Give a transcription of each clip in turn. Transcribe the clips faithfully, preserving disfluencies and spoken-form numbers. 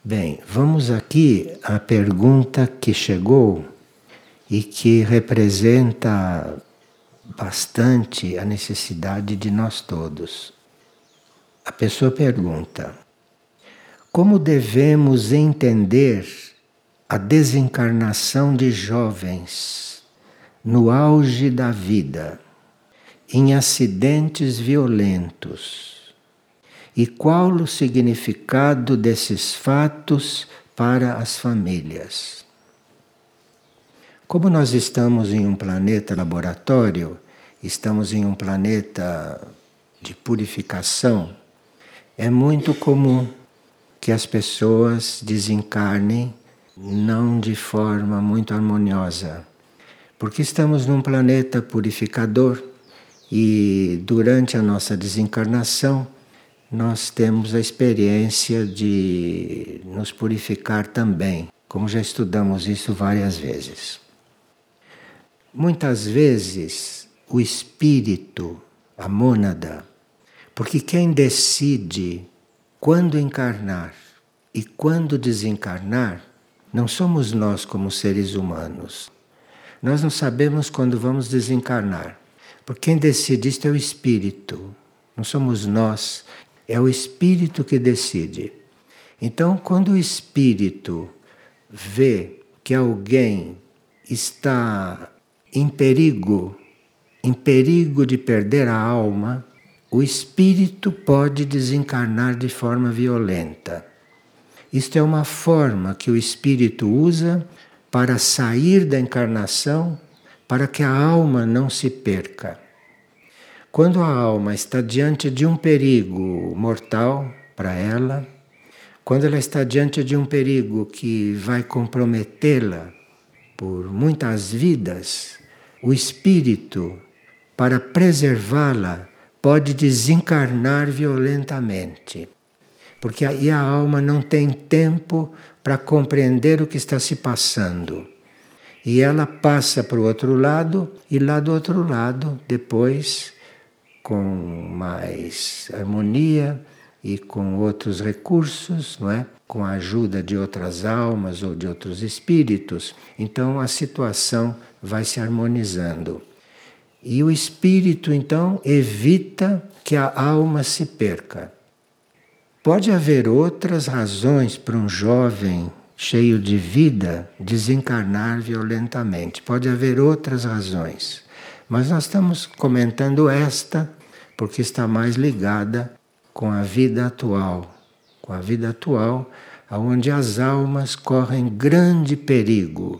Bem, vamos aqui à pergunta que chegou e que representa bastante a necessidade de nós todos. A pessoa pergunta: como devemos entender a desencarnação de jovens no auge da vida, em acidentes violentos? E qual o significado desses fatos para as famílias? Como nós estamos em um planeta laboratório, estamos em um planeta de purificação, é muito comum que as pessoas desencarnem não de forma muito harmoniosa, porque estamos num planeta purificador e durante a nossa desencarnação nós temos a experiência de nos purificar também, como já estudamos isso várias vezes. Muitas vezes o espírito, a mônada, porque quem decide quando encarnar e quando desencarnar, não somos nós como seres humanos. Nós não sabemos quando vamos desencarnar, porque quem decide isto é o espírito, não somos nós. É o espírito que decide. Então, quando o espírito vê que alguém está em perigo, em perigo de perder a alma, o espírito pode desencarnar de forma violenta. Isto é uma forma que o espírito usa para sair da encarnação, para que a alma não se perca. Quando a alma está diante de um perigo mortal para ela, quando ela está diante de um perigo que vai comprometê-la por muitas vidas, o espírito, para preservá-la, pode desencarnar violentamente. Porque aí a alma não tem tempo para compreender o que está se passando. E ela passa para o outro lado, e lá do outro lado, depois, com mais harmonia e com outros recursos, não é? Com a ajuda de outras almas ou de outros espíritos, então a situação vai se harmonizando. E o espírito, então, evita que a alma se perca. Pode haver outras razões para um jovem cheio de vida desencarnar violentamente. Pode haver outras razões. Mas nós estamos comentando esta porque está mais ligada com a vida atual, com a vida atual, onde as almas correm grande perigo.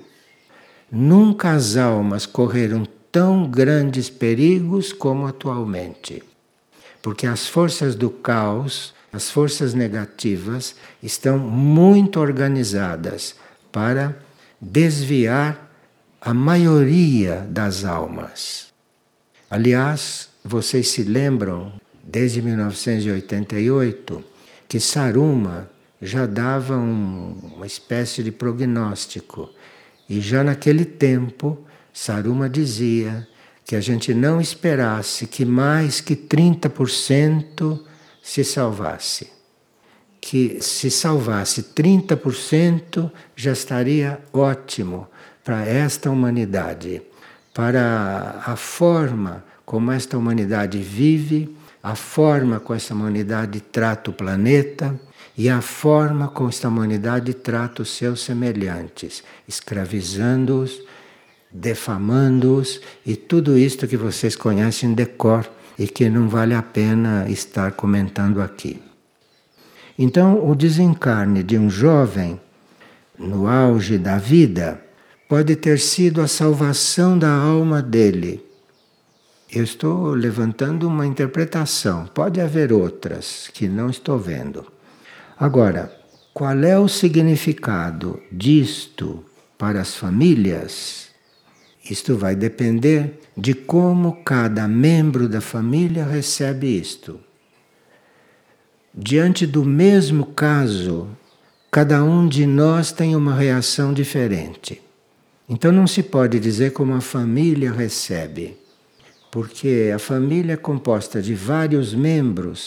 Nunca as almas correram tão grandes perigos como atualmente, porque as forças do caos, as forças negativas, estão muito organizadas para desviar a maioria das almas. Aliás, vocês se lembram, desde mil novecentos e oitenta e oito, que Saruma já dava um, uma espécie de prognóstico. E já naquele tempo, Saruma dizia que a gente não esperasse que mais que trinta por cento se salvasse. Que se salvasse trinta por cento já estaria ótimo para esta humanidade, para a forma como esta humanidade vive, a forma como esta humanidade trata o planeta e a forma como esta humanidade trata os seus semelhantes, escravizando-os, defamando-os e tudo isto que vocês conhecem de cor e que não vale a pena estar comentando aqui. Então, o desencarne de um jovem no auge da vida pode ter sido a salvação da alma dele. Eu estou levantando uma interpretação, pode haver outras que não estou vendo. Agora, qual é o significado disto para as famílias? Isto vai depender de como cada membro da família recebe isto. Diante do mesmo caso, cada um de nós tem uma reação diferente. Então não se pode dizer como a família recebe, porque a família é composta de vários membros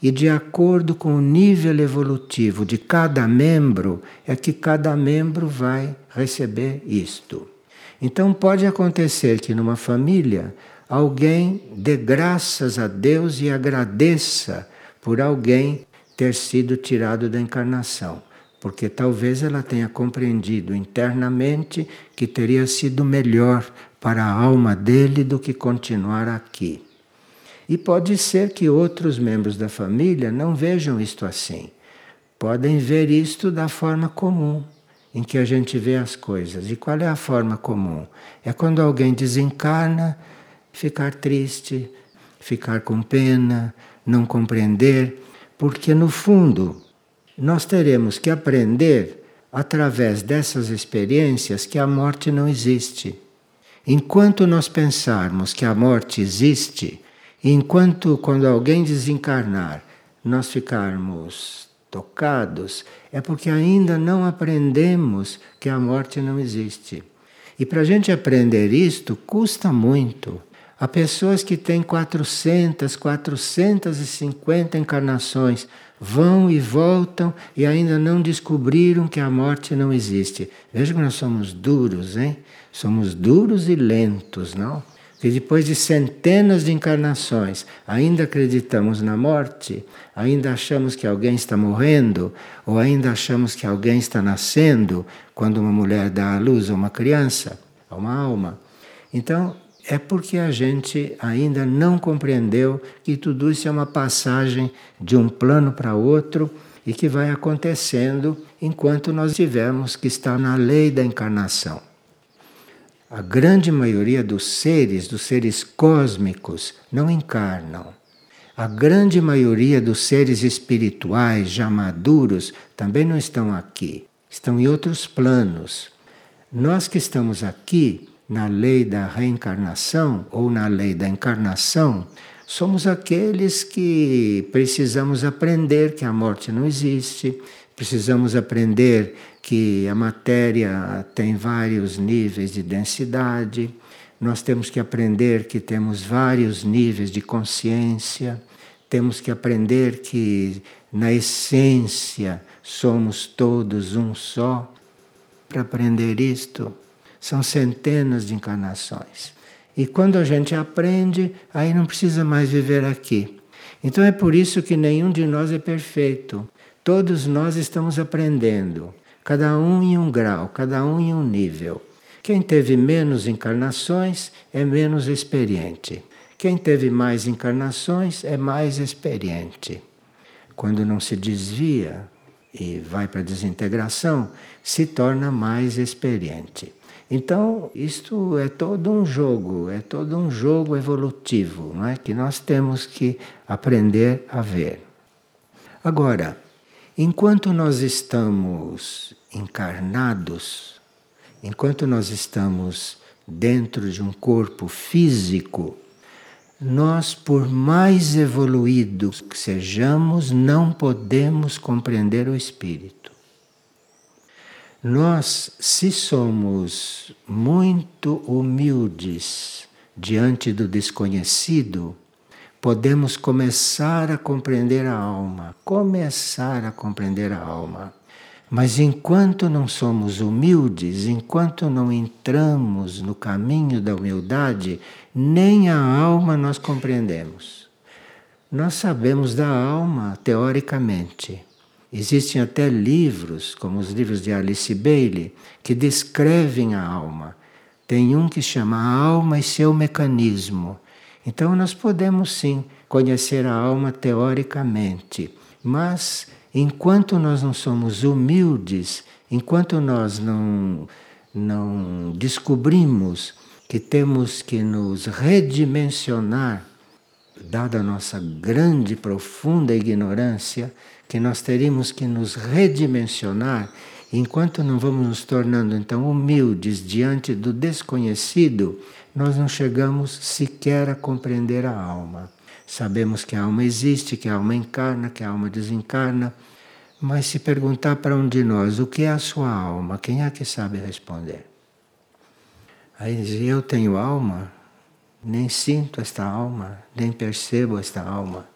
E de acordo com o nível evolutivo de cada membro, é que cada membro vai receber isto. Então pode acontecer que numa família alguém dê graças a Deus e agradeça por alguém ter sido tirado da encarnação, porque talvez ela tenha compreendido internamente que teria sido melhor para a alma dele do que continuar aqui. E pode ser que outros membros da família não vejam isto assim. Podem ver isto da forma comum, em que a gente vê as coisas. E qual é a forma comum? É quando alguém desencarna, ficar triste, ficar com pena, não compreender, porque no fundo nós teremos que aprender através dessas experiências que a morte não existe. Enquanto nós pensarmos que a morte existe, enquanto quando alguém desencarnar nós ficarmos tocados, é porque ainda não aprendemos que a morte não existe. E para a gente aprender isto, custa muito. Há pessoas que têm quatrocentas, quatrocentas e cinquenta encarnações, vão e voltam e ainda não descobriram que a morte não existe. Veja que nós somos duros, hein? Somos duros e lentos, não? Que depois de centenas de encarnações ainda acreditamos na morte, ainda achamos que alguém está morrendo, ou ainda achamos que alguém está nascendo, quando uma mulher dá à luz a uma criança, a uma alma. Então, é porque a gente ainda não compreendeu que tudo isso é uma passagem de um plano para outro e que vai acontecendo enquanto nós tivermos que estar na lei da encarnação. A grande maioria dos seres, dos seres cósmicos, não encarnam. A grande maioria dos seres espirituais já maduros também não estão aqui, estão em outros planos. Nós que estamos aqui, na lei da reencarnação ou na lei da encarnação, somos aqueles que precisamos aprender que a morte não existe, precisamos aprender que a matéria tem vários níveis de densidade, nós temos que aprender que temos vários níveis de consciência, temos que aprender que na essência somos todos um só. Para aprender isto, são centenas de encarnações. E quando a gente aprende, aí não precisa mais viver aqui. Então é por isso que nenhum de nós é perfeito. Todos nós estamos aprendendo, cada um em um grau, cada um em um nível. Quem teve menos encarnações é menos experiente. Quem teve mais encarnações é mais experiente. Quando não se desvia e vai para a desintegração, se torna mais experiente. Então, isto é todo um jogo, é todo um jogo evolutivo, não é? Que nós temos que aprender a ver. Agora, enquanto nós estamos encarnados, enquanto nós estamos dentro de um corpo físico, nós, por mais evoluídos que sejamos, não podemos compreender o espírito. Nós, se somos muito humildes diante do desconhecido, podemos começar a compreender a alma, começar a compreender a alma. Mas enquanto não somos humildes, enquanto não entramos no caminho da humildade, nem a alma nós compreendemos. Nós sabemos da alma teoricamente. Existem até livros, como os livros de Alice Bailey, que descrevem a alma. Tem um que chama A Alma e Seu Mecanismo. Então nós podemos sim conhecer a alma teoricamente, mas enquanto nós não somos humildes, enquanto nós não, não descobrimos que temos que nos redimensionar, dada a nossa grande, profunda ignorância, que nós teríamos que nos redimensionar, enquanto não vamos nos tornando então humildes diante do desconhecido, nós não chegamos sequer a compreender a alma. Sabemos que a alma existe, que a alma encarna, que a alma desencarna, mas se perguntar para um de nós o que é a sua alma, quem é que sabe responder? Aí diz, eu tenho alma? Nem sinto esta alma, nem percebo esta alma.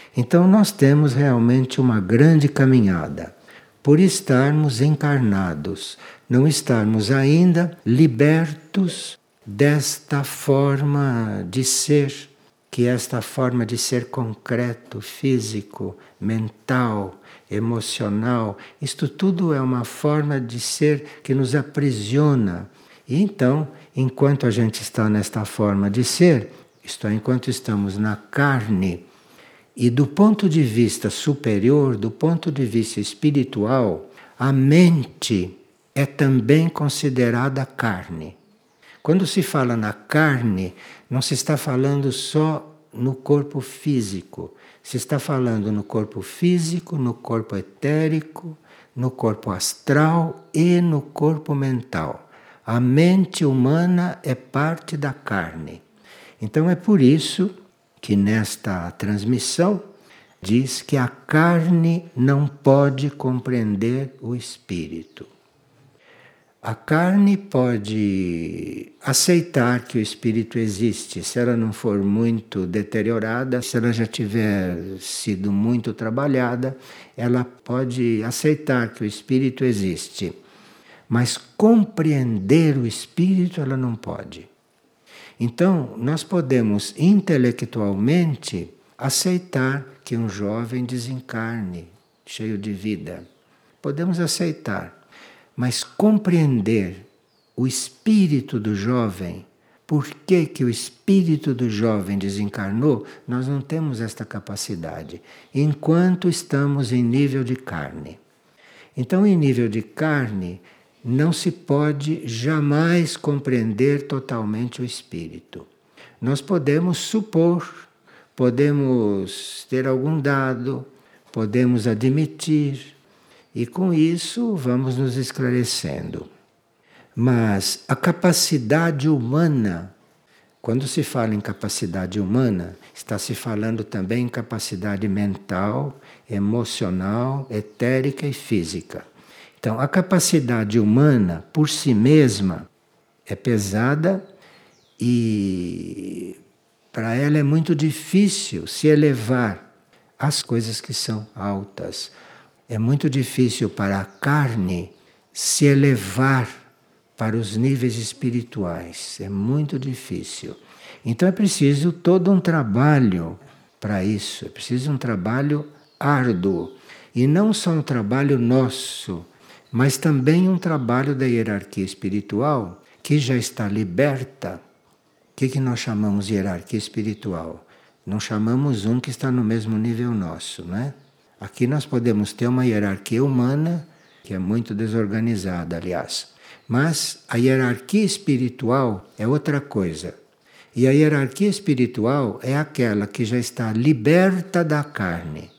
Então nós temos realmente uma grande caminhada por estarmos encarnados, não estarmos ainda libertos desta forma de ser, que é esta forma de ser concreto, físico, mental, emocional. Isto tudo é uma forma de ser que nos aprisiona. E então, enquanto a gente está nesta forma de ser, isto é, enquanto estamos na carne, e do ponto de vista superior, do ponto de vista espiritual, a mente é também considerada carne. Quando se fala na carne, não se está falando só no corpo físico, se está falando no corpo físico, no corpo etérico, no corpo astral e no corpo mental. A mente humana é parte da carne. Então é por isso que nesta transmissão diz que a carne não pode compreender o espírito. A carne pode aceitar que o espírito existe, se ela não for muito deteriorada, se ela já tiver sido muito trabalhada, ela pode aceitar que o espírito existe. Mas compreender o espírito ela não pode. Então, nós podemos intelectualmente aceitar que um jovem desencarne, cheio de vida. Podemos aceitar. Mas compreender o espírito do jovem, por que, que o espírito do jovem desencarnou, nós não temos esta capacidade, enquanto estamos em nível de carne. Então, em nível de carne, não se pode jamais compreender totalmente o espírito. Nós podemos supor, podemos ter algum dado, podemos admitir, e com isso vamos nos esclarecendo. Mas a capacidade humana, quando se fala em capacidade humana, está se falando também em capacidade mental, emocional, etérica e física. Então, a capacidade humana, por si mesma, é pesada e para ela é muito difícil se elevar às coisas que são altas. É muito difícil para a carne se elevar para os níveis espirituais. É muito difícil. Então é preciso todo um trabalho para isso. É preciso um trabalho árduo. E não só um trabalho nosso, mas também um trabalho da hierarquia espiritual que já está liberta. O que, que nós chamamos de hierarquia espiritual? Não chamamos um que está no mesmo nível nosso, não é? Aqui nós podemos ter uma hierarquia humana, que é muito desorganizada, aliás. Mas a hierarquia espiritual é outra coisa. E a hierarquia espiritual é aquela que já está liberta da carne.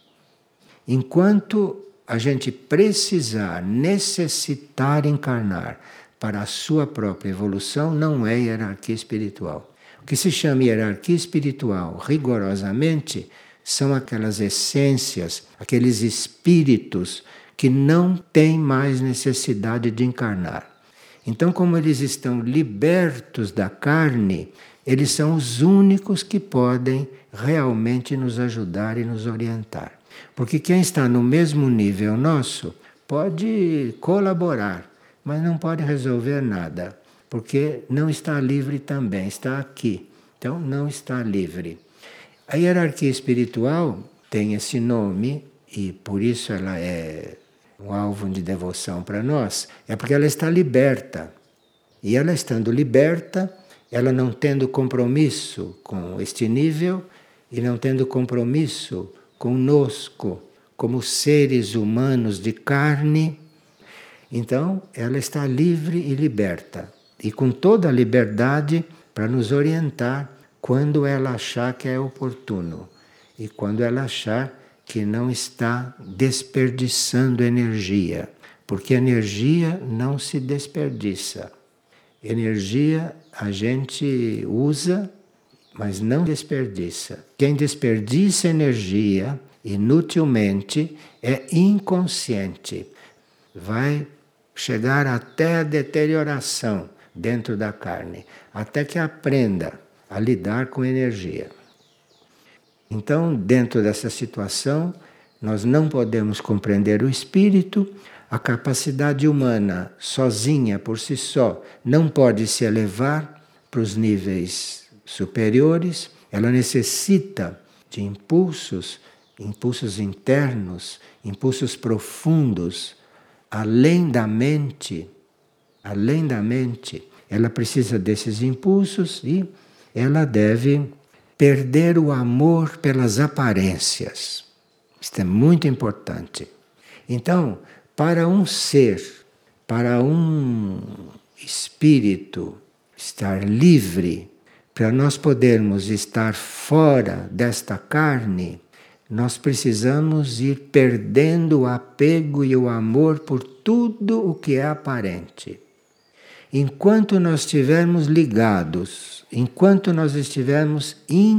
Enquanto a gente precisar, necessitar encarnar para a sua própria evolução, não é hierarquia espiritual. O que se chama hierarquia espiritual, rigorosamente, são aquelas essências, aqueles espíritos que não têm mais necessidade de encarnar. Então, como eles estão libertos da carne, eles são os únicos que podem realmente nos ajudar e nos orientar. Porque quem está no mesmo nível nosso pode colaborar, mas não pode resolver nada, porque não está livre também, está aqui. Então, não está livre. A hierarquia espiritual tem esse nome e por isso ela é um alvo de devoção para nós, é porque ela está liberta. E ela estando liberta, ela não tendo compromisso com este nível e não tendo compromisso conosco, como seres humanos de carne, então ela está livre e liberta. E com toda a liberdade para nos orientar quando ela achar que é oportuno e quando ela achar que não está desperdiçando energia, porque energia não se desperdiça. Energia a gente usa, mas não desperdiça. Quem desperdiça energia inutilmente é inconsciente. Vai chegar até a deterioração dentro da carne, até que aprenda a lidar com energia. Então, dentro dessa situação, nós não podemos compreender o espírito. A capacidade humana, sozinha, por si só, não pode se elevar para os níveis superiores. Ela necessita de impulsos, impulsos internos, impulsos profundos, além da mente. Além da mente, ela precisa desses impulsos e ela deve perder o amor pelas aparências. Isto é muito importante. Então, para um ser, para um espírito estar livre, para nós podermos estar fora desta carne, nós precisamos ir perdendo o apego e o amor por tudo o que é aparente. Enquanto nós estivermos ligados, enquanto nós estivermos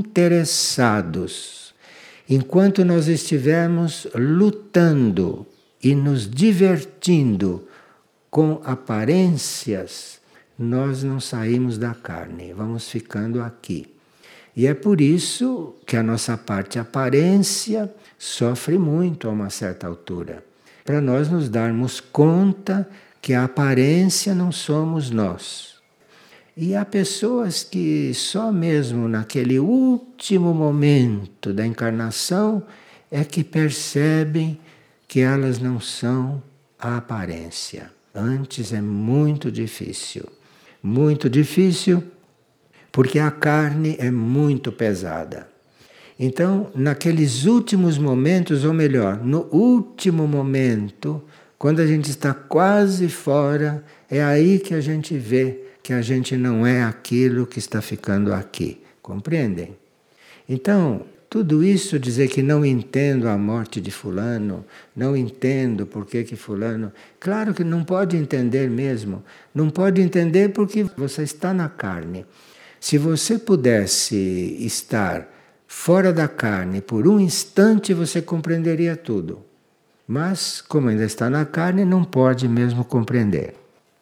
interessados, enquanto nós estivermos lutando e nos divertindo com aparências, nós não saímos da carne, vamos ficando aqui. E é por isso que a nossa parte aparência sofre muito a uma certa altura, para nós nos darmos conta que a aparência não somos nós. E há pessoas que só mesmo naquele último momento da encarnação é que percebem que elas não são a aparência. Antes é muito difícil. Muito difícil porque a carne é muito pesada. Então, naqueles últimos momentos, ou melhor, no último momento, quando a gente está quase fora, é aí que a gente vê que a gente não é aquilo que está ficando aqui. Compreendem? Então, tudo isso dizer que não entendo a morte de fulano, não entendo por que que fulano... Claro que não pode entender mesmo. Não pode entender porque você está na carne. Se você pudesse estar fora da carne por um instante, você compreenderia tudo. Mas, como ainda está na carne, não pode mesmo compreender.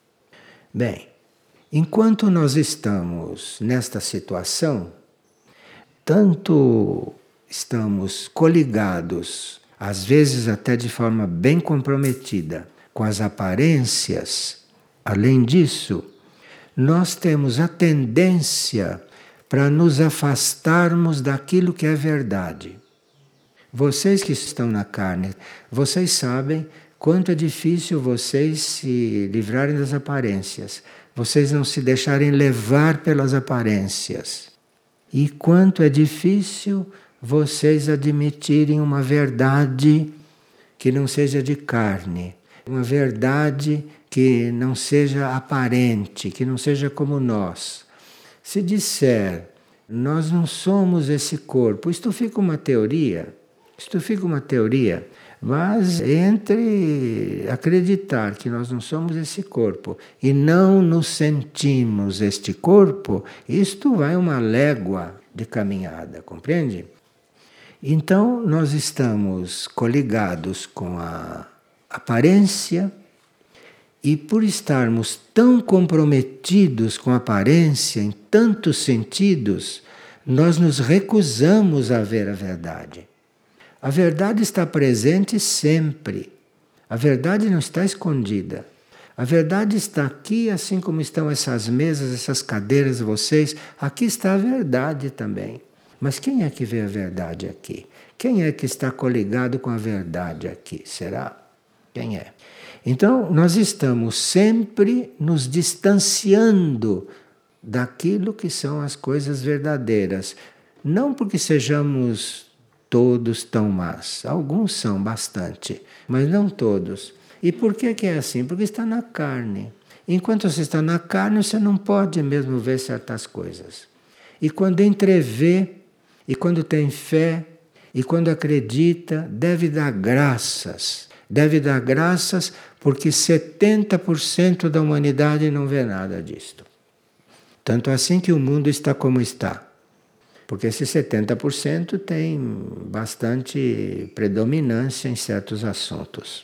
Bem, enquanto nós estamos nesta situação, tanto estamos coligados, às vezes até de forma bem comprometida, com as aparências, além disso, nós temos a tendência para nos afastarmos daquilo que é verdade. Vocês que estão na carne, vocês sabem quanto é difícil vocês se livrarem das aparências, vocês não se deixarem levar pelas aparências. E quanto é difícil vocês admitirem uma verdade que não seja de carne, uma verdade que não seja aparente, que não seja como nós. Se disser, nós não somos esse corpo, isto fica uma teoria. Isto fica uma teoria, mas entre acreditar que nós não somos esse corpo e não nos sentimos este corpo, isto vai uma légua de caminhada, compreende? Então, nós estamos coligados com a aparência e por estarmos tão comprometidos com a aparência em tantos sentidos, nós nos recusamos a ver a verdade. A verdade está presente sempre. A verdade não está escondida. A verdade está aqui, assim como estão essas mesas, essas cadeiras de vocês. Aqui está a verdade também. Mas quem é que vê a verdade aqui? Quem é que está coligado com a verdade aqui? Será? Quem é? Então, nós estamos sempre nos distanciando daquilo que são as coisas verdadeiras. Não porque sejamos todos tão más. Alguns são bastante, mas não todos. E por que que é assim? Porque está na carne. Enquanto você está na carne, você não pode mesmo ver certas coisas. E quando entrevê, e quando tem fé, e quando acredita, deve dar graças. Deve dar graças porque setenta por cento da humanidade não vê nada disto. Tanto assim que o mundo está como está. Porque esse setenta por cento tem bastante predominância em certos assuntos.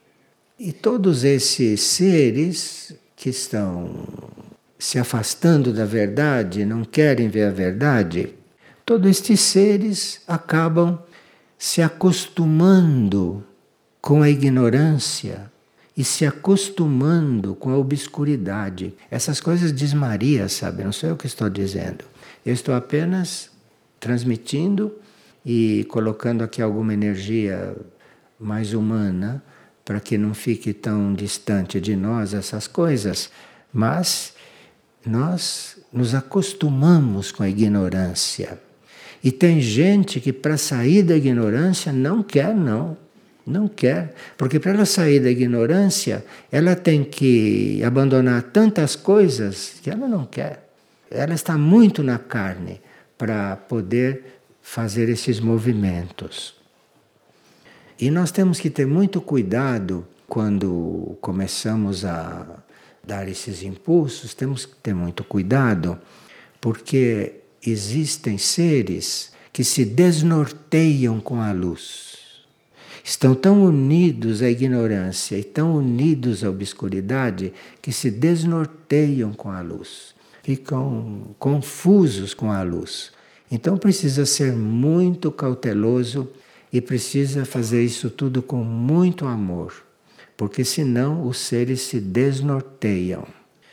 E todos esses seres que estão se afastando da verdade, não querem ver a verdade, todos estes seres acabam se acostumando com a ignorância e se acostumando com a obscuridade. Essas coisas diz Maria, sabe? Não sou eu que estou dizendo. Eu estou apenas transmitindo e colocando aqui alguma energia mais humana para que não fique tão distante de nós essas coisas. Mas nós nos acostumamos com a ignorância. E tem gente que para sair da ignorância não quer, não. Não quer. Porque para ela sair da ignorância, ela tem que abandonar tantas coisas que ela não quer. Ela está muito na carne para poder fazer esses movimentos. E nós temos que ter muito cuidado quando começamos a dar esses impulsos, temos que ter muito cuidado, porque existem seres que se desnorteiam com a luz. Estão tão unidos à ignorância e tão unidos à obscuridade que se desnorteiam com a luz. Ficam confusos com a luz. Então precisa ser muito cauteloso e precisa fazer isso tudo com muito amor, porque senão os seres se desnorteiam.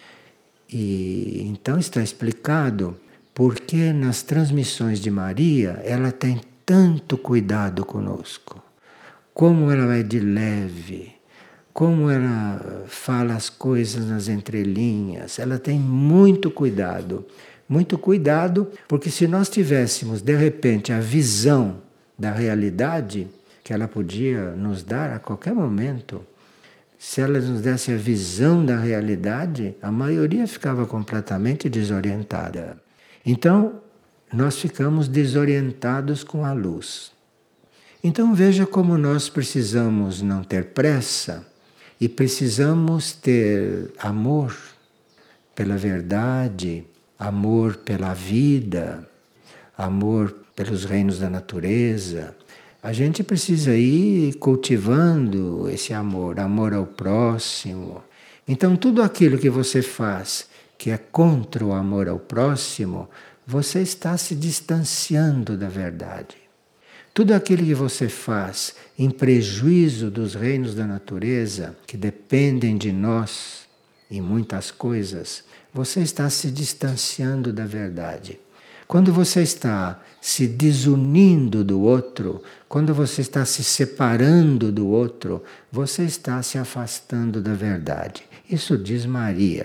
E então está explicado porque nas transmissões de Maria ela tem tanto cuidado conosco. Como ela vai de leve, como ela fala as coisas nas entrelinhas, ela tem muito cuidado. Muito cuidado, porque se nós tivéssemos de repente a visão da realidade que ela podia nos dar a qualquer momento, se ela nos desse a visão da realidade, a maioria ficava completamente desorientada. Então, nós ficamos desorientados com a luz. Então veja como nós precisamos não ter pressa e precisamos ter amor pela verdade, amor pela vida, amor pelos reinos da natureza. A gente precisa ir cultivando esse amor, amor ao próximo. Então tudo aquilo que você faz que é contra o amor ao próximo, você está se distanciando da verdade. Tudo aquilo que você faz em prejuízo dos reinos da natureza, que dependem de nós em muitas coisas, você está se distanciando da verdade. Quando você está se desunindo do outro, quando você está se separando do outro, você está se afastando da verdade. Isso diz Maria.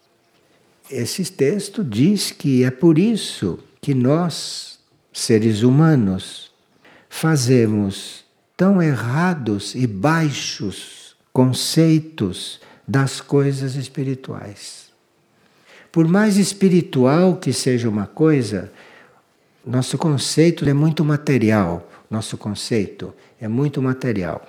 Esse texto diz que é por isso que nós, seres humanos, fazemos tão errados e baixos conceitos das coisas espirituais. Por mais espiritual que seja uma coisa, nosso conceito é muito material, nosso conceito é muito material.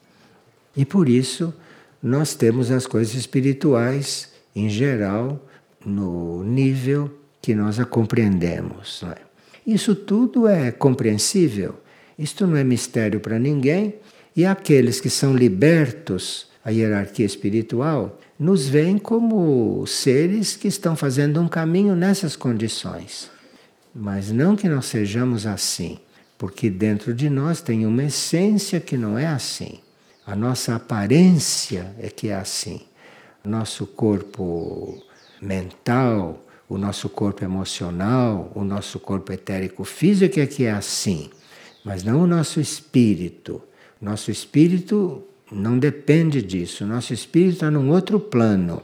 E por isso nós temos as coisas espirituais, em geral, no nível que nós a compreendemos. Não é? Isso tudo é compreensível. Isto não é mistério para ninguém, e aqueles que são libertos à hierarquia espiritual nos veem como seres que estão fazendo um caminho nessas condições. Mas não que nós sejamos assim, porque dentro de nós tem uma essência que não é assim. A nossa aparência é que é assim. Nosso corpo mental, o nosso corpo emocional, o nosso corpo etérico-físico é que é assim. Mas não o nosso espírito. Nosso espírito não depende disso. Nosso espírito está num outro plano.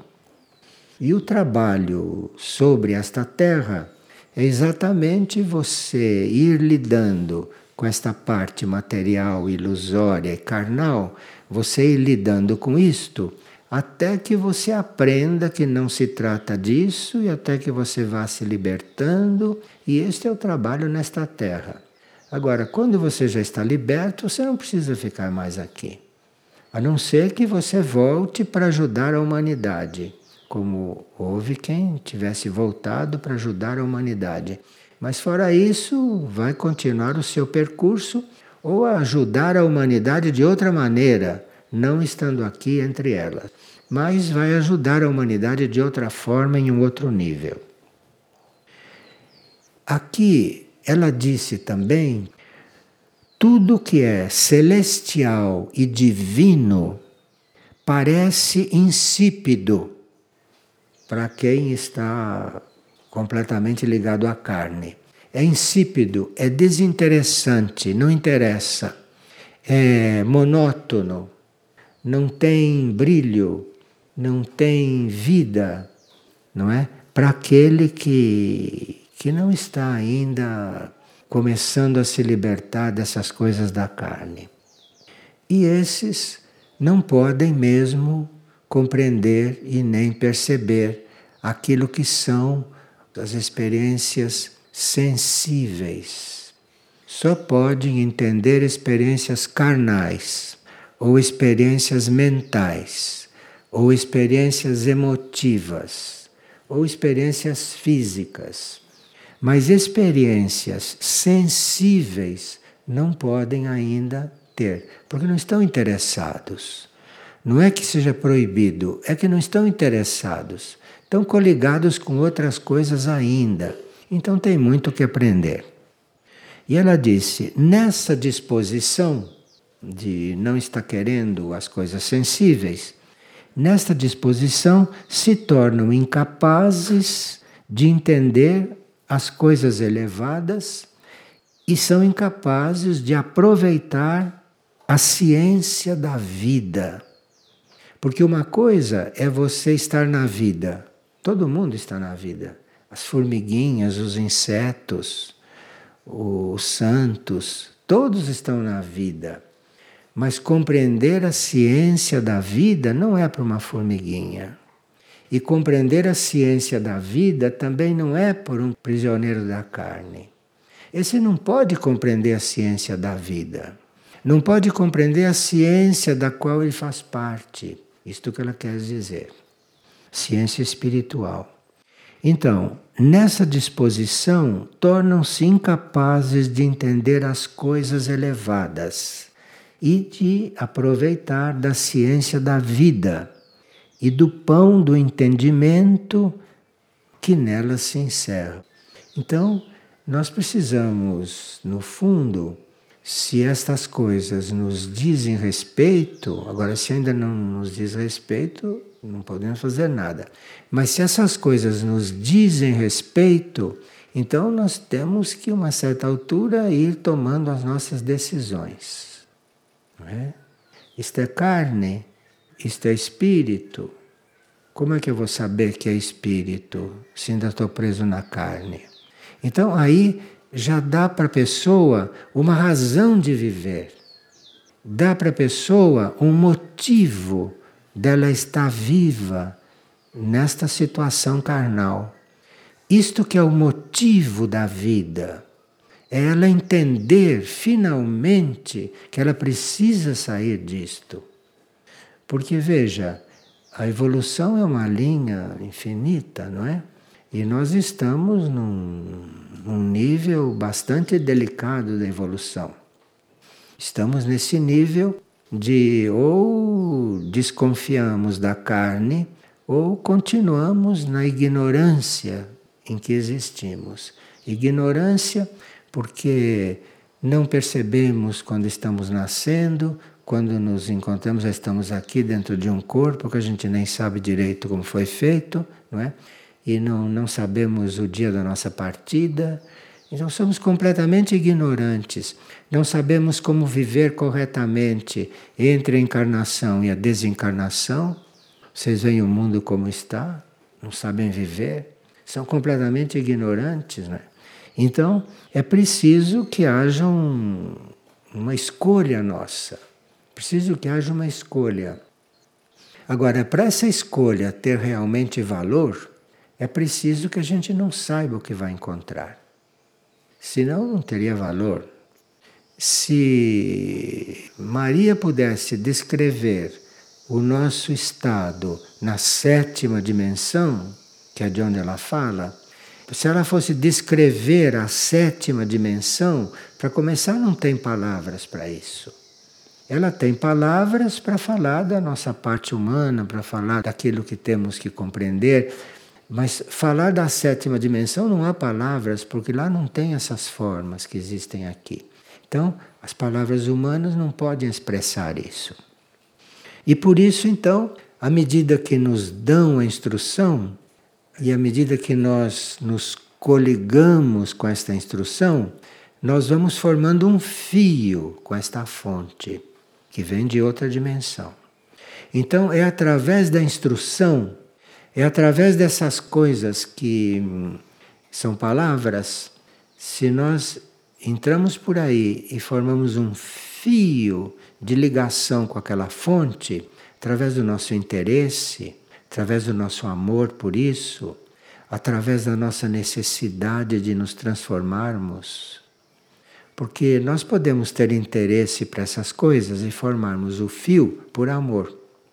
E o trabalho sobre esta terra é exatamente você ir lidando com esta parte material, ilusória e carnal, você ir lidando com isto, até que você aprenda que não se trata disso e até que você vá se libertando. E este é o trabalho nesta terra. Agora, quando você já está liberto, você não precisa ficar mais aqui. A não ser que você volte para ajudar a humanidade, como houve quem tivesse voltado para ajudar a humanidade. Mas fora isso, vai continuar o seu percurso ou ajudar a humanidade de outra maneira, não estando aqui entre elas. Mas vai ajudar a humanidade de outra forma, em um outro nível. Aqui, ela disse também: tudo que é celestial e divino parece insípido para quem está completamente ligado à carne. É insípido, é desinteressante, não interessa, é monótono, não tem brilho, não tem vida, não é? Para aquele que, que não está ainda começando a se libertar dessas coisas da carne. E esses não podem mesmo compreender e nem perceber aquilo que são as experiências sensíveis. Só podem entender experiências carnais, ou experiências mentais, ou experiências emotivas, ou experiências físicas. Mas experiências sensíveis não podem ainda ter, porque não estão interessados. Não é que seja proibido, é que não estão interessados. Estão coligados com outras coisas ainda. Então tem muito o que aprender. E ela disse, nessa disposição de não estar querendo as coisas sensíveis, nesta disposição se tornam incapazes de entender as coisas elevadas e são incapazes de aproveitar a ciência da vida. Porque uma coisa é você estar na vida. Todo mundo está na vida. As formiguinhas, os insetos, os santos, todos estão na vida. Mas compreender a ciência da vida não é para uma formiguinha. E compreender a ciência da vida também não é por um prisioneiro da carne. Esse não pode compreender a ciência da vida. Não pode compreender a ciência da qual ele faz parte. Isto que ela quer dizer. Ciência espiritual. Então, nessa disposição, tornam-se incapazes de entender as coisas elevadas e de aproveitar da ciência da vida e do pão do entendimento que nela se encerra. Então, nós precisamos, no fundo, se estas coisas nos dizem respeito, agora se ainda não nos diz respeito, não podemos fazer nada. Mas se essas coisas nos dizem respeito, então nós temos que, a uma certa altura, ir tomando as nossas decisões. Não é? Isto é carne, isto é espírito. Como é que eu vou saber que é espírito se ainda estou preso na carne? Então aí já dá para a pessoa uma razão de viver. Dá para a pessoa um motivo dela estar viva nesta situação carnal. Isto que é o motivo da vida. É ela entender finalmente que ela precisa sair disto. Porque veja, a evolução é uma linha infinita, não é? E nós estamos num, num nível bastante delicado da evolução. Estamos nesse nível de ou desconfiamos da carne ou continuamos na ignorância em que existimos. Ignorância porque não percebemos quando estamos nascendo, quando nos encontramos, já estamos aqui dentro de um corpo que a gente nem sabe direito como foi feito, não é? E não, não sabemos o dia da nossa partida. Então somos completamente ignorantes. Não sabemos como viver corretamente entre a encarnação e a desencarnação. Vocês veem o mundo como está, não sabem viver, são completamente ignorantes, né? Então é preciso que haja um, uma escolha nossa. Preciso que haja uma escolha. Agora, para essa escolha ter realmente valor, é preciso que a gente não saiba o que vai encontrar. Senão não teria valor. Se Maria pudesse descrever o nosso estado na sétima dimensão, que é de onde ela fala, se ela fosse descrever a sétima dimensão, para começar não tem palavras para isso. Ela tem palavras para falar da nossa parte humana, para falar daquilo que temos que compreender, Mas falar da sétima dimensão não há palavras, porque lá não tem essas formas que existem aqui. Então, as palavras humanas não podem expressar isso. E por isso, então, à medida que nos dão a instrução, e à medida que nós nos coligamos com esta instrução, nós vamos formando um fio com esta fonte, que vem de outra dimensão. Então, é através da instrução, é através dessas coisas que são palavras, se nós entramos por aí e formamos um fio de ligação com aquela fonte, através do nosso interesse, através do nosso amor por isso, através da nossa necessidade de nos transformarmos. Porque nós podemos ter interesse para essas coisas e formarmos o fio por amor.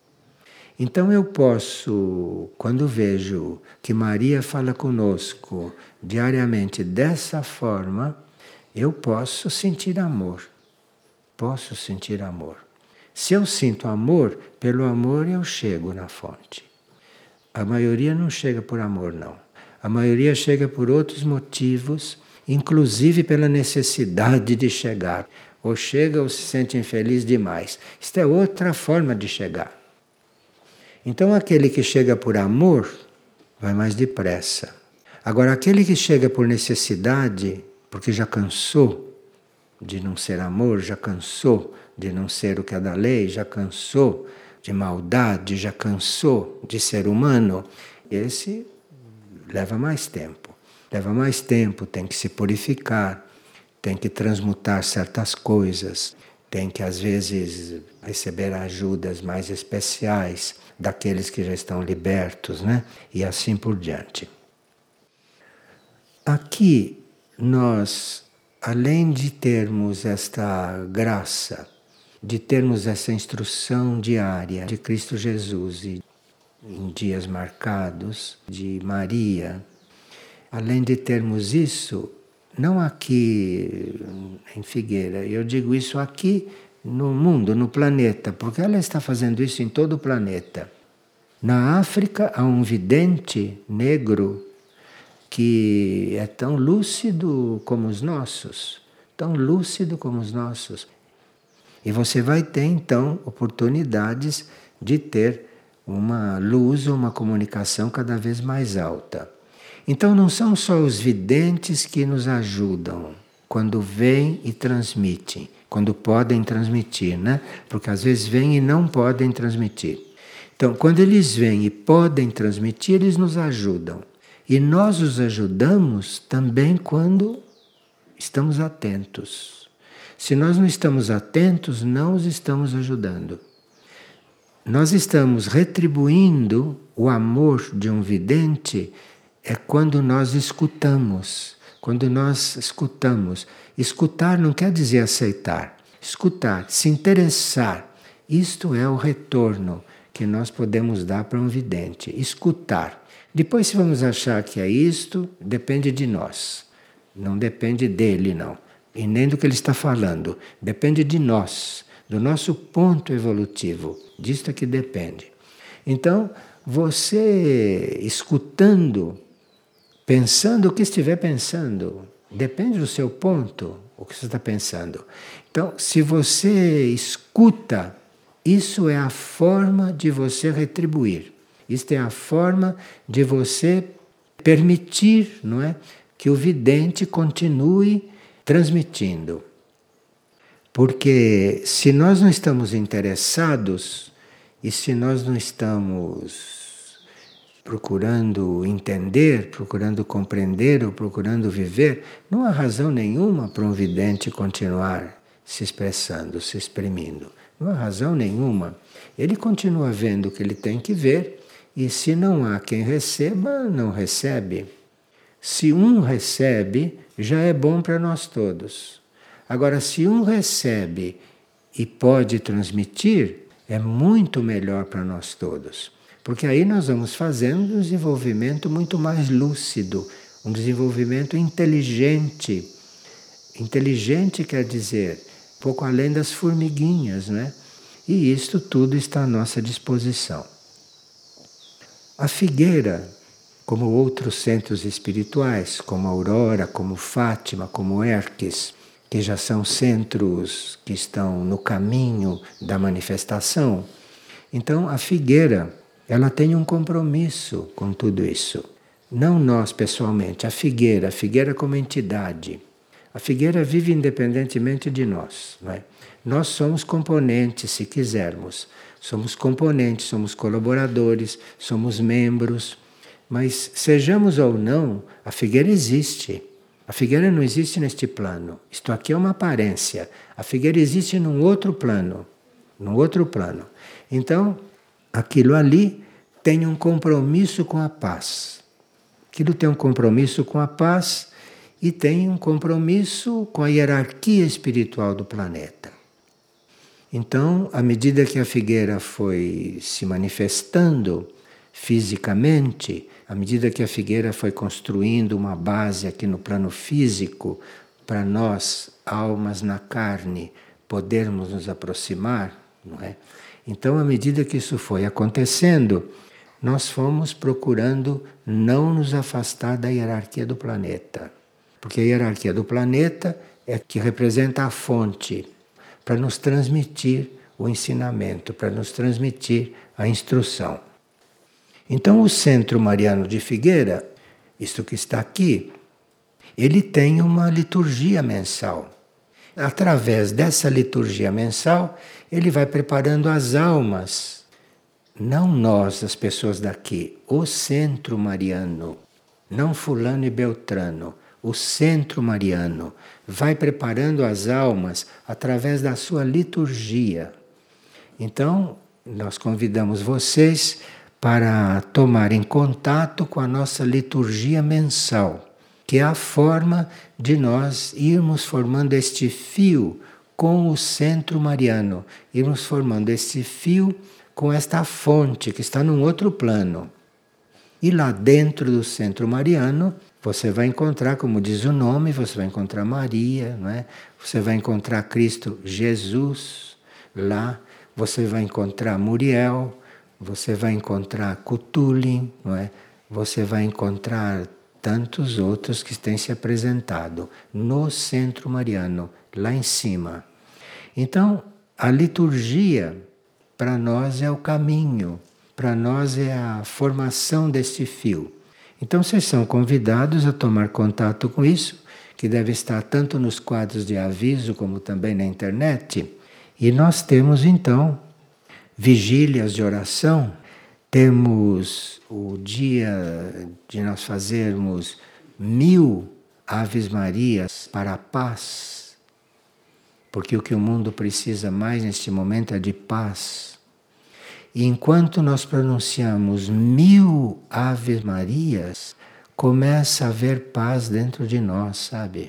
Então eu posso, quando vejo que Maria fala conosco diariamente dessa forma, eu posso sentir amor. Posso sentir amor. Se eu sinto amor, pelo amor eu chego na fonte. A maioria não chega por amor, não. A maioria chega por outros motivos, inclusive pela necessidade de chegar. Ou chega ou se sente infeliz demais. Isto é outra forma de chegar. Então aquele que chega por amor vai mais depressa. Agora aquele que chega por necessidade, porque já cansou de não ser amor, já cansou de não ser o que é da lei, já cansou de maldade, já cansou de ser humano, esse leva mais tempo. Leva mais tempo, tem que se purificar, tem que transmutar certas coisas, tem que às vezes receber ajudas mais especiais daqueles que já estão libertos, né? E assim por diante. Aqui nós, além de termos esta graça, de termos essa instrução diária de Cristo Jesus e em dias marcados de Maria, além de termos isso, não aqui em Figueira, eu digo isso aqui no mundo, no planeta, porque ela está fazendo isso em todo o planeta. Na África há um vidente negro que é tão lúcido como os nossos, tão lúcido como os nossos. E você vai ter então oportunidades de ter uma luz, uma comunicação cada vez mais alta. Então não são só os videntes que nos ajudam quando vêm e transmitem, quando podem transmitir, né? Porque às vezes vêm e não podem transmitir. Então, quando eles vêm e podem transmitir, eles nos ajudam. E nós os ajudamos também quando estamos atentos. Se nós não estamos atentos, não os estamos ajudando. Nós estamos retribuindo o amor de um vidente é quando nós escutamos. Quando nós escutamos. Escutar não quer dizer aceitar. Escutar, se interessar. Isto é o retorno que nós podemos dar para um vidente. Escutar. Depois, se vamos achar que é isto, depende de nós. Não depende dele, não. E nem do que ele está falando. Depende de nós, do nosso ponto evolutivo. Disto é que depende. Então, você escutando, pensando o que estiver pensando, depende do seu ponto, o que você está pensando. Então, se você escuta, isso é a forma de você retribuir. Isto é a forma de você permitir, não é, que o vidente continue transmitindo. Porque se nós não estamos interessados e se nós não estamos procurando entender, procurando compreender ou procurando viver, não há razão nenhuma para um vidente continuar se expressando, se exprimindo. Não há razão nenhuma. Ele continua vendo o que ele tem que ver e se não há quem receba, não recebe. Se um recebe, já é bom para nós todos. Agora, se um recebe e pode transmitir, é muito melhor para nós todos. Porque aí nós vamos fazendo um desenvolvimento muito mais lúcido, um desenvolvimento inteligente. Inteligente quer dizer, pouco além das formiguinhas, né? E isto tudo está à nossa disposição. A figueira como outros centros espirituais, como Aurora, como Fátima, como Erques, que já são centros que estão no caminho da manifestação. Então a figueira, ela tem um compromisso com tudo isso. Não nós pessoalmente, a figueira, a figueira como entidade. A figueira vive independentemente de nós, não é? Nós somos componentes, se quisermos. Somos componentes, somos colaboradores, somos membros. Mas sejamos ou não, a figueira existe. A figueira não existe neste plano. Isto aqui é uma aparência. A figueira existe num outro plano. Num outro plano. Então, aquilo ali tem um compromisso com a paz. Aquilo tem um compromisso com a paz e tem um compromisso com a hierarquia espiritual do planeta. Então, à medida que a figueira foi se manifestando fisicamente, à medida que a figueira foi construindo uma base aqui no plano físico, para nós, almas na carne, podermos nos aproximar, não é? Então, à medida que isso foi acontecendo, nós fomos procurando não nos afastar da hierarquia do planeta. Porque a hierarquia do planeta é que representa a fonte para nos transmitir o ensinamento, para nos transmitir a instrução. Então, o Centro Mariano de Figueira, isto que está aqui, ele tem uma liturgia mensal. Através dessa liturgia mensal, ele vai preparando as almas, não nós, as pessoas daqui, o Centro Mariano, não fulano e beltrano, o Centro Mariano vai preparando as almas através da sua liturgia. Então, nós convidamos vocês para tomarem contato com a nossa liturgia mensal, que é a forma de nós irmos formando este fio com o Centro Mariano, irmos formando este fio com esta fonte que está num outro plano. E lá dentro do Centro Mariano, você vai encontrar, como diz o nome, você vai encontrar Maria, não é? Você vai encontrar Cristo Jesus lá, você vai encontrar Muriel, você vai encontrar Cutulin, não é? Você vai encontrar tantos outros que têm se apresentado no Centro Mariano, lá em cima. Então, a liturgia para nós é o caminho, para nós é a formação deste fio. Então vocês são convidados a tomar contato com isso, que deve estar tanto nos quadros de aviso como também na internet. E nós temos então vigílias de oração, temos o dia de nós fazermos mil Aves Marias para a paz, porque o que o mundo precisa mais neste momento é de paz. E enquanto nós pronunciamos mil Aves Marias, começa a haver paz dentro de nós, sabe?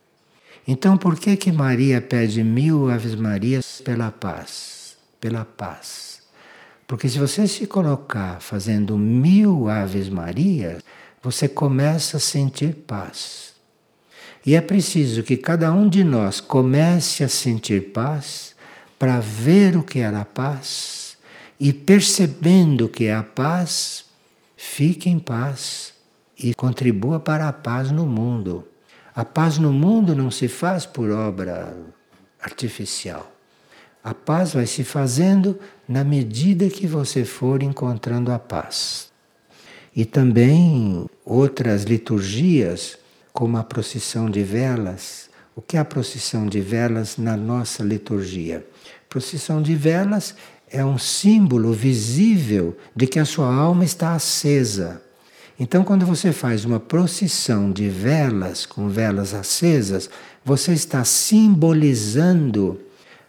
Então por que que Maria pede mil Aves Marias pela paz? Pela paz. Porque se você se colocar fazendo mil Aves Marias, você começa a sentir paz. E é preciso que cada um de nós comece a sentir paz para ver o que é a paz e, percebendo o que é a paz, fique em paz e contribua para a paz no mundo. A paz no mundo não se faz por obra artificial. A paz vai se fazendo na medida que você for encontrando a paz. E também outras liturgias, como a procissão de velas. O que é a procissão de velas na nossa liturgia? Procissão de velas é um símbolo visível de que a sua alma está acesa. Então, quando você faz uma procissão de velas, com velas acesas, você está simbolizando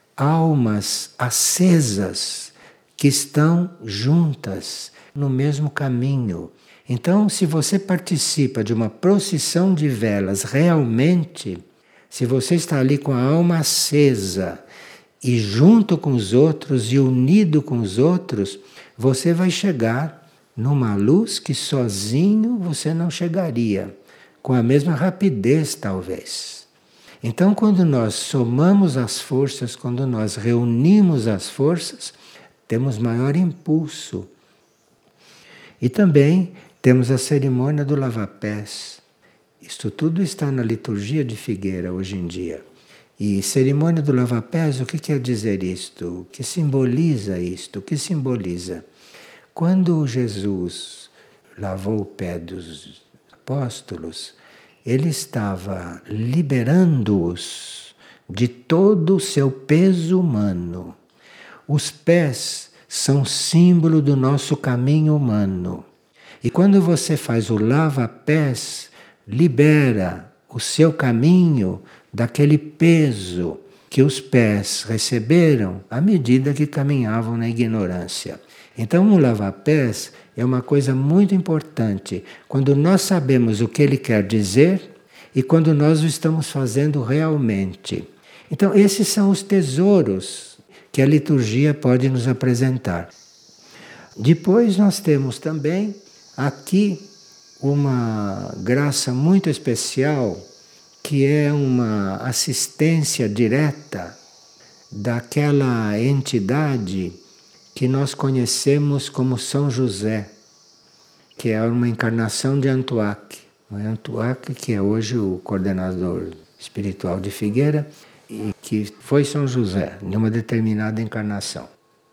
almas acesas que estão juntas no mesmo caminho. Então, se você participa de uma procissão de velas realmente, se você está ali com a alma acesa e junto com os outros e unido com os outros, você vai chegar numa luz que sozinho você não chegaria, com a mesma rapidez talvez. Então, quando nós somamos as forças, quando nós reunimos as forças, temos maior impulso. E também Temos a cerimônia do lava-pés. Isto tudo está na liturgia de Figueira hoje em dia. E cerimônia do lava-pés, o que quer dizer isto? O que simboliza isto? O que simboliza? Quando Jesus lavou o pé dos apóstolos, ele estava liberando-os de todo o seu peso humano. Os pés são símbolo do nosso caminho humano. E quando você faz o lava-pés, libera o seu caminho daquele peso que os pés receberam à medida que caminhavam na ignorância. Então, o lava-pés é uma coisa muito importante quando nós sabemos o que ele quer dizer e quando nós o estamos fazendo realmente. Então, esses são os tesouros que a liturgia pode nos apresentar. Depois nós temos também aqui uma graça muito especial, que é uma assistência direta daquela entidade que nós conhecemos como São José, que é uma encarnação de Antuac. Antuac, que é hoje o coordenador espiritual de Figueira, e que foi São José, em uma determinada encarnação.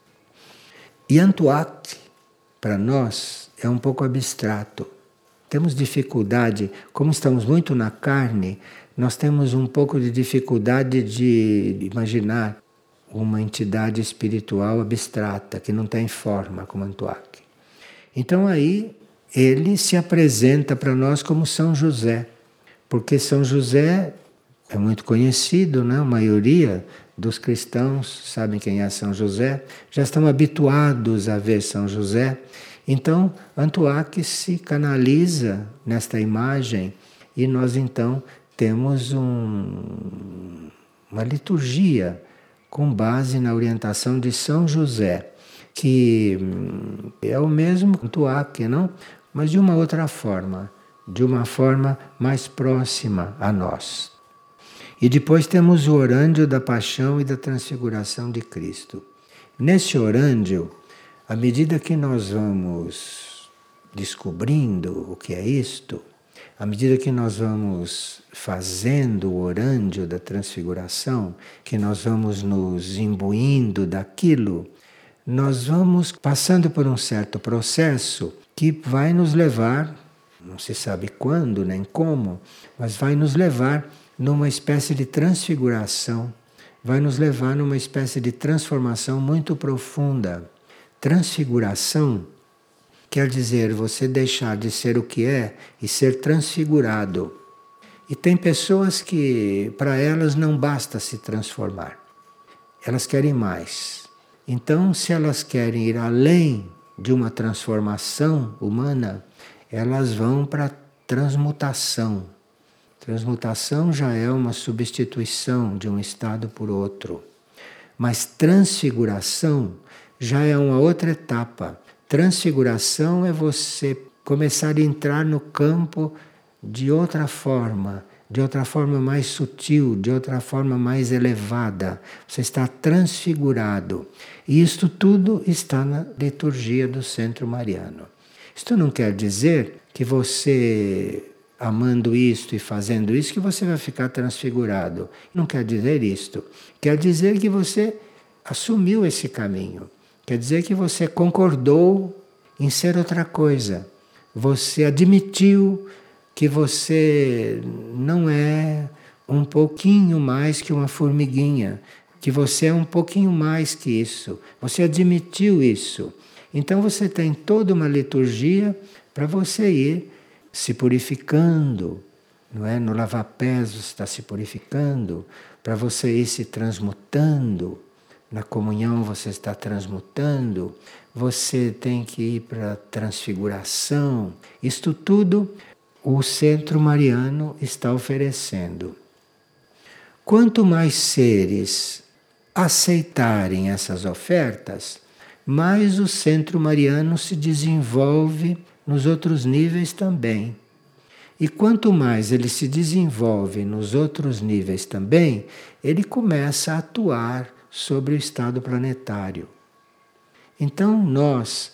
E Antuac, para nós, é um pouco abstrato. Temos dificuldade, como estamos muito na carne, nós temos um pouco de dificuldade de imaginar uma entidade espiritual abstrata, que não tem forma, como Antuac. Então aí ele se apresenta para nós como São José, porque São José é muito conhecido, né? A maioria dos cristãos sabem quem é São José, já estão habituados a ver São José. Então, Antuac se canaliza nesta imagem e nós então temos um, uma liturgia com base na orientação de São José, que é o mesmo Antuac, não? Mas de uma outra forma, de uma forma mais próxima a nós. E depois temos o orândio da paixão e da transfiguração de Cristo. Nesse orândio, à medida que nós vamos descobrindo o que é isto, à medida que nós vamos fazendo o orândio da transfiguração, que nós vamos nos imbuindo daquilo, nós vamos passando por um certo processo que vai nos levar, não se sabe quando nem como, mas vai nos levar numa espécie de transfiguração, vai nos levar numa espécie de transformação muito profunda. Transfiguração quer dizer você deixar de ser o que é e ser transfigurado. E tem pessoas que, para elas, não basta se transformar. Elas querem mais. Então, se elas querem ir além de uma transformação humana, elas vão para a transmutação. Transmutação já é uma substituição de um estado por outro. Mas transfiguração já é uma outra etapa. Transfiguração é você começar a entrar no campo de outra forma, de outra forma mais sutil, de outra forma mais elevada. Você está transfigurado. E isto tudo está na liturgia do Centro Mariano. Isto não quer dizer que você, amando isto e fazendo isso, que você vai ficar transfigurado. Não quer dizer isto. Quer dizer que você assumiu esse caminho. Quer dizer que você concordou em ser outra coisa. Você admitiu que você não é um pouquinho mais que uma formiguinha, que você é um pouquinho mais que isso. Você admitiu isso. Então você tem toda uma liturgia para você ir se purificando, não é? No lava-pés você está se purificando, para você ir se transmutando. Na comunhão você está transmutando, você tem que ir para a transfiguração. Isto tudo o Centro Mariano está oferecendo. Quanto mais seres aceitarem essas ofertas, mais o Centro Mariano se desenvolve nos outros níveis também. E quanto mais ele se desenvolve nos outros níveis também, ele começa a atuar sobre o estado planetário. Então nós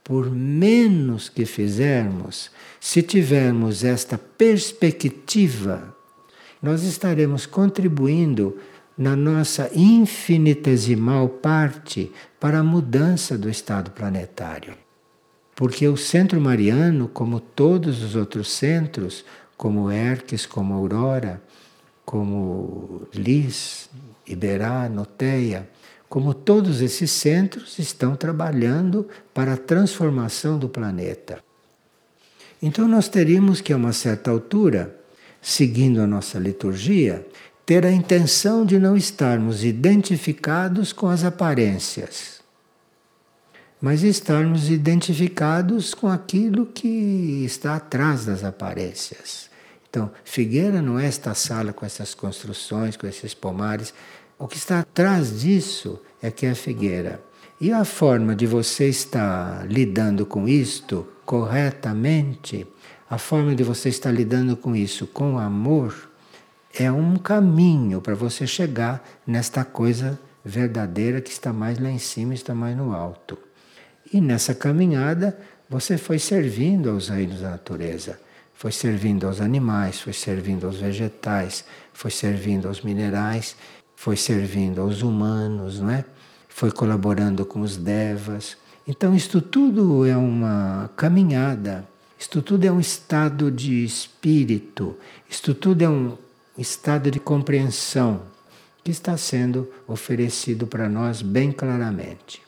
por menos que fizermos, se tivermos esta perspectiva, nós estaremos contribuindo na nossa infinitesimal parte para a mudança do estado planetário. Porque o centro mariano, como todos os outros centros, como Herques, como Aurora, como Lis, Iberá, Noteia, como todos esses centros estão trabalhando para a transformação do planeta. Então nós teríamos que, a uma certa altura, seguindo a nossa liturgia, ter a intenção de não estarmos identificados com as aparências, mas estarmos identificados com aquilo que está atrás das aparências. Então, Figueira não é esta sala com essas construções, com esses pomares. O que está atrás disso é que é a Figueira. E a forma de você estar lidando com isto corretamente, a forma de você estar lidando com isso com amor, é um caminho para você chegar nesta coisa verdadeira que está mais lá em cima, está mais no alto. E nessa caminhada você foi servindo aos reinos da natureza, foi servindo aos animais, foi servindo aos vegetais, foi servindo aos minerais, foi servindo aos humanos, não é? Foi colaborando com os devas. Então isto tudo é uma caminhada, isto tudo é um estado de espírito, isto tudo é um estado de compreensão que está sendo oferecido para nós bem claramente.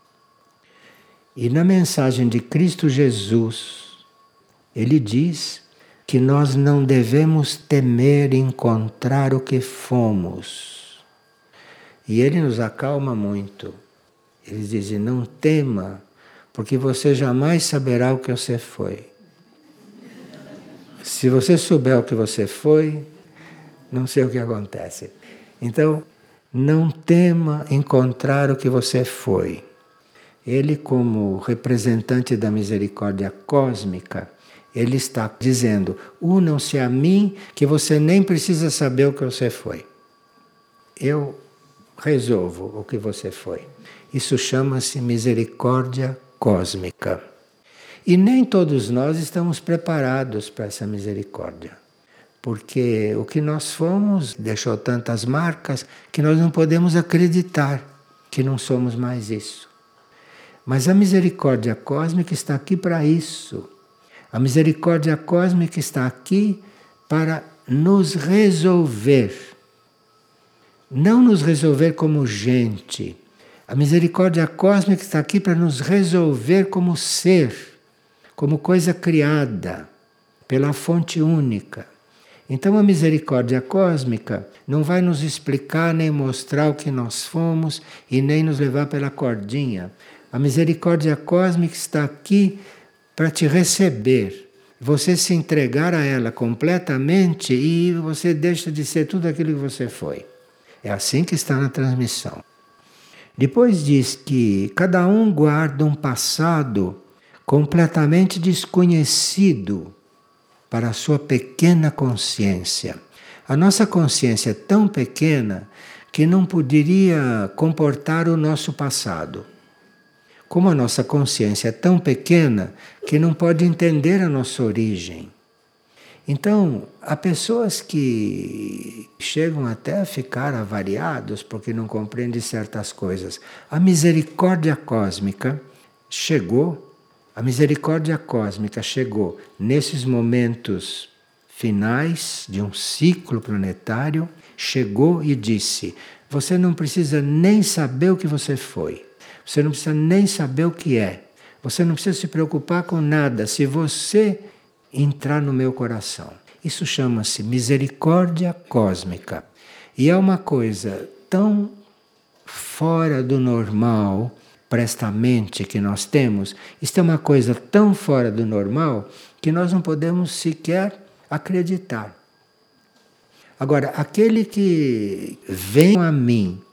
E na mensagem de Cristo Jesus, ele diz que nós não devemos temer encontrar o que fomos. E ele nos acalma muito. Ele diz: não tema, porque você jamais saberá o que você foi. Se você souber o que você foi, não sei o que acontece. Então, não tema encontrar o que você foi. Ele, como representante da misericórdia cósmica, ele está dizendo: unam-se a mim, que você nem precisa saber o que você foi. Eu resolvo o que você foi. Isso chama-se misericórdia cósmica. E nem todos nós estamos preparados para essa misericórdia. Porque o que nós fomos deixou tantas marcas que nós não podemos acreditar que não somos mais isso. Mas a misericórdia cósmica está aqui para isso. A misericórdia cósmica está aqui para nos resolver. Não nos resolver como gente. A misericórdia cósmica está aqui para nos resolver como ser, como coisa criada pela fonte única. Então a misericórdia cósmica não vai nos explicar nem mostrar o que nós fomos e nem nos levar pela cordinha. A misericórdia cósmica está aqui para te receber. Você se entregar a ela completamente e você deixa de ser tudo aquilo que você foi. É assim que está na transmissão. Depois diz que cada um guarda um passado completamente desconhecido para a sua pequena consciência. A nossa consciência é tão pequena que não poderia comportar o nosso passado. Como a nossa consciência é tão pequena que não pode entender a nossa origem. Então, há pessoas que chegam até a ficar avariados porque não compreendem certas coisas. A misericórdia cósmica chegou, a misericórdia cósmica chegou nesses momentos finais de um ciclo planetário, chegou e disse: você não precisa nem saber o que você foi, você não precisa nem saber o que é, você não precisa se preocupar com nada se você entrar no meu coração. Isso chama-se misericórdia cósmica. E é uma coisa tão fora do normal para esta mente que nós temos, isto é uma coisa tão fora do normal que nós não podemos sequer acreditar. Agora, aquele que vem a mim,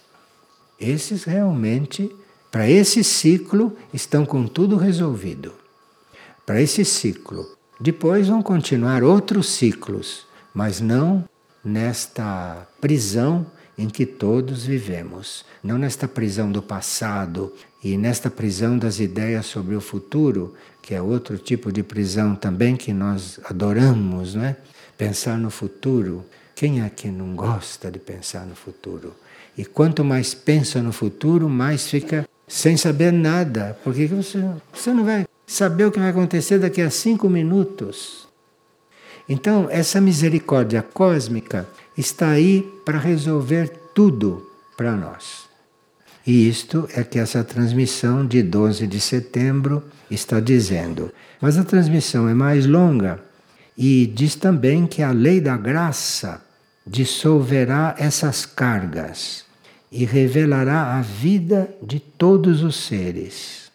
esses realmente, para esse ciclo, estão com tudo resolvido. Para esse ciclo. Depois vão continuar outros ciclos, mas não nesta prisão em que todos vivemos. Não nesta prisão do passado e nesta prisão das ideias sobre o futuro, que é outro tipo de prisão também que nós adoramos, não é? Pensar no futuro. Quem é que não gosta de pensar no futuro? E quanto mais pensa no futuro, mais fica sem saber nada. Porque você, você não vai saber o que vai acontecer daqui a cinco minutos. Então, essa misericórdia cósmica está aí para resolver tudo para nós. E isto é que essa transmissão de doze de setembro está dizendo. Mas a transmissão é mais longa e diz também que a lei da graça dissolverá essas cargas e revelará a vida de todos os seres.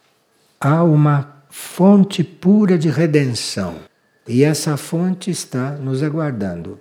Há uma fonte pura de redenção e essa fonte está nos aguardando.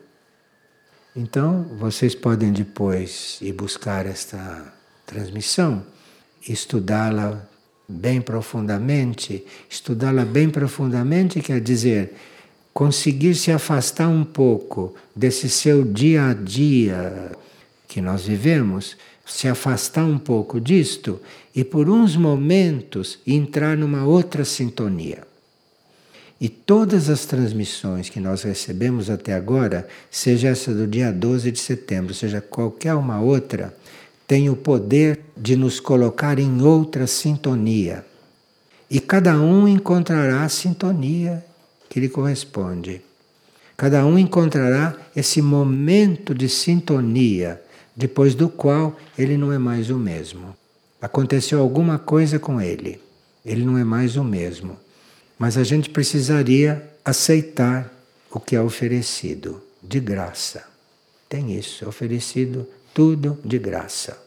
Então, vocês podem depois ir buscar esta transmissão, estudá-la bem profundamente. Estudá-la bem profundamente quer dizer conseguir se afastar um pouco desse seu dia a dia que nós vivemos, se afastar um pouco disto e por uns momentos entrar numa outra sintonia. E todas as transmissões que nós recebemos até agora, seja essa do dia doze de setembro, seja qualquer uma outra, tem o poder de nos colocar em outra sintonia. E cada um encontrará a sintonia que lhe corresponde. Cada um encontrará esse momento de sintonia, depois do qual ele não é mais o mesmo. Aconteceu alguma coisa com ele, ele não é mais o mesmo. Mas a gente precisaria aceitar o que é oferecido, de graça. Tem isso, é oferecido tudo de graça.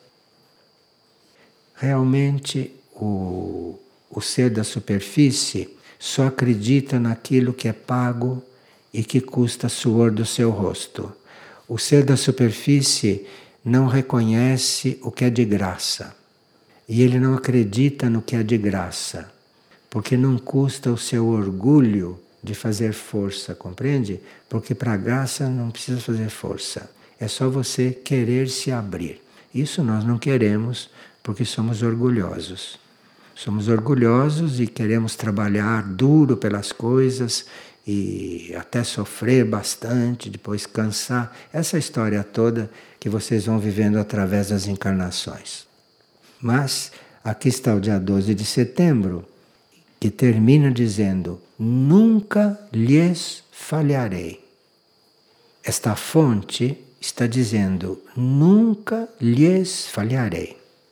Realmente, o, o ser da superfície só acredita naquilo que é pago e que custa suor do seu rosto. O ser da superfície não reconhece o que é de graça. E ele não acredita no que é de graça. Porque não custa o seu orgulho de fazer força, compreende? Porque para a graça não precisa fazer força. É só você querer se abrir. Isso nós não queremos porque somos orgulhosos. Somos orgulhosos e queremos trabalhar duro pelas coisas e até sofrer bastante, depois cansar. Essa história toda que vocês vão vivendo através das encarnações. Mas aqui está o dia doze de setembro, que termina dizendo, nunca lhes falharei. Esta fonte está dizendo, nunca lhes falharei.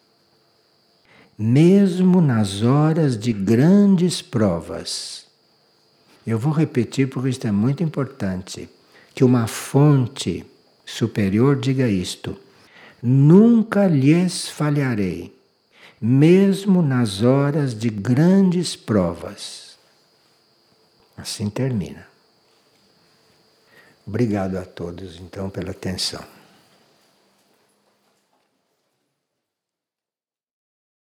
Mesmo nas horas de grandes provas. Eu vou repetir porque isto é muito importante, que uma fonte superior diga isto, nunca lhes falharei. Mesmo nas horas de grandes provas. Assim termina. Obrigado a todos, então, pela atenção.